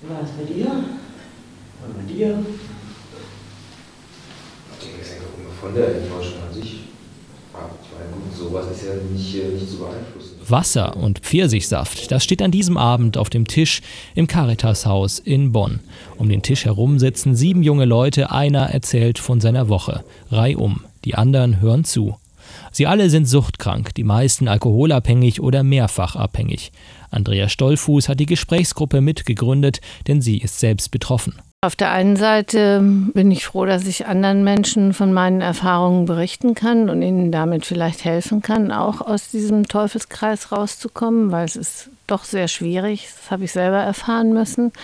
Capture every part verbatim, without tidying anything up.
Wie war es bei dir? Und bei dir? Ich denke, es hängt auch von der Enttäuschung an sich ab. Ich meine, gut, sowas ist ja nicht, nicht zu beeinflussen. Wasser und Pfirsichsaft, das steht an diesem Abend auf dem Tisch im Caritashaus in Bonn. Um den Tisch herum sitzen sieben junge Leute, einer erzählt von seiner Woche. Reihum, die anderen hören zu. Sie alle sind suchtkrank, die meisten alkoholabhängig oder mehrfach abhängig. Andrea Stollfuß hat die Gesprächsgruppe mitgegründet, denn sie ist selbst betroffen. Auf der einen Seite bin ich froh, dass ich anderen Menschen von meinen Erfahrungen berichten kann und ihnen damit vielleicht helfen kann, auch aus diesem Teufelskreis rauszukommen, weil es ist doch sehr schwierig. Das habe ich selber erfahren müssen.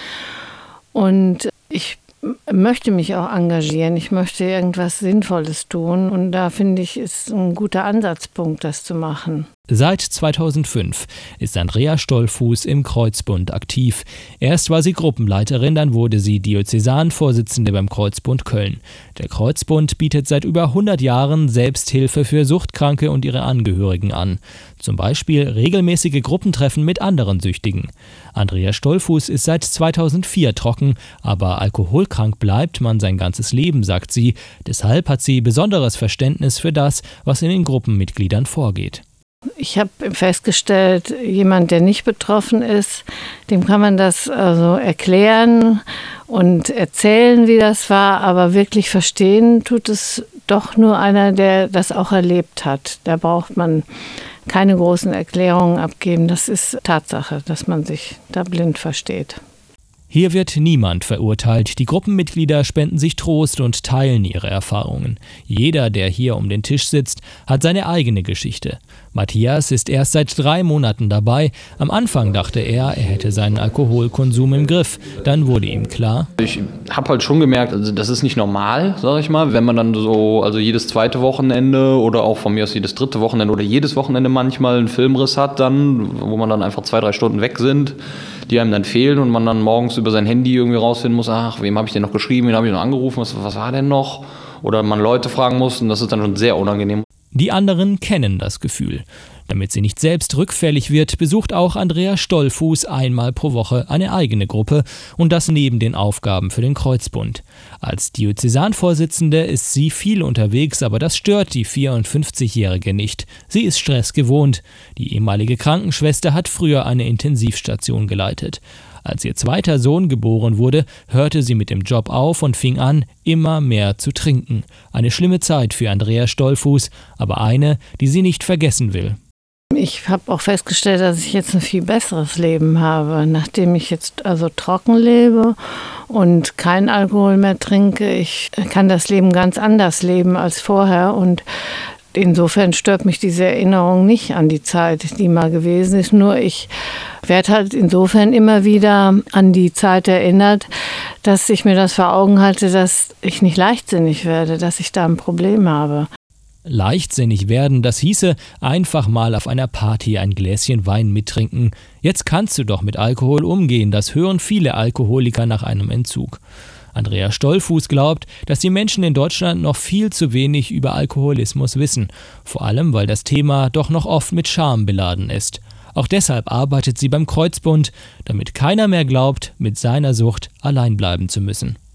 Und ich möchte mich auch engagieren. Ich möchte irgendwas Sinnvolles tun. Und da finde ich, ist ein guter Ansatzpunkt, das zu machen. Seit zweitausendfünf ist Andrea Stollfuß im Kreuzbund aktiv. Erst war sie Gruppenleiterin, dann wurde sie Diözesanvorsitzende beim Kreuzbund Köln. Der Kreuzbund bietet seit über hundert Jahren Selbsthilfe für Suchtkranke und ihre Angehörigen an. Zum Beispiel regelmäßige Gruppentreffen mit anderen Süchtigen. Andrea Stollfuß ist seit zweitausendvier trocken, aber alkoholkrank bleibt man sein ganzes Leben, sagt sie. Deshalb hat sie besonderes Verständnis für das, was in den Gruppenmitgliedern vorgeht. Ich habe festgestellt, jemand, der nicht betroffen ist, dem kann man das also erklären und erzählen, wie das war, aber wirklich verstehen tut es doch nur einer, der das auch erlebt hat. Da braucht man keine großen Erklärungen abgeben. Das ist Tatsache, dass man sich da blind versteht. Hier wird niemand verurteilt. Die Gruppenmitglieder spenden sich Trost und teilen ihre Erfahrungen. Jeder, der hier um den Tisch sitzt, hat seine eigene Geschichte. Matthias ist erst seit drei Monaten dabei. Am Anfang dachte er, er hätte seinen Alkoholkonsum im Griff. Dann wurde ihm klar: Ich habe halt schon gemerkt, also das ist nicht normal, sage ich mal, wenn man dann so, also jedes zweite Wochenende oder auch von mir aus jedes dritte Wochenende oder jedes Wochenende manchmal einen Filmriss hat dann, wo man dann einfach zwei, drei Stunden weg sind, die einem dann fehlen und man dann morgens über sein Handy irgendwie rausfinden muss, ach, wem habe ich denn noch geschrieben, wen habe ich noch angerufen, was, was war denn noch? Oder man Leute fragen muss und das ist dann schon sehr unangenehm. Die anderen kennen das Gefühl. Damit sie nicht selbst rückfällig wird, besucht auch Andrea Stollfuß einmal pro Woche eine eigene Gruppe und das neben den Aufgaben für den Kreuzbund. Als Diözesanvorsitzende ist sie viel unterwegs, aber das stört die vierundfünfzigjährige nicht. Sie ist Stress gewohnt. Die ehemalige Krankenschwester hat früher eine Intensivstation geleitet. Als ihr zweiter Sohn geboren wurde, hörte sie mit dem Job auf und fing an, immer mehr zu trinken. Eine schlimme Zeit für Andrea Stollfuß, aber eine, die sie nicht vergessen will. Ich habe auch festgestellt, dass ich jetzt ein viel besseres Leben habe, nachdem ich jetzt also trocken lebe und keinen Alkohol mehr trinke. Ich kann das Leben ganz anders leben als vorher und insofern stört mich diese Erinnerung nicht an die Zeit, die mal gewesen ist. Nur ich werde halt insofern immer wieder an die Zeit erinnert, dass ich mir das vor Augen halte, dass ich nicht leichtsinnig werde, dass ich da ein Problem habe. Leichtsinnig werden, das hieße, einfach mal auf einer Party ein Gläschen Wein mittrinken. Jetzt kannst du doch mit Alkohol umgehen, das hören viele Alkoholiker nach einem Entzug. Andrea Stollfuß glaubt, dass die Menschen in Deutschland noch viel zu wenig über Alkoholismus wissen, vor allem weil das Thema doch noch oft mit Scham beladen ist. Auch deshalb arbeitet sie beim Kreuzbund, damit keiner mehr glaubt, mit seiner Sucht allein bleiben zu müssen.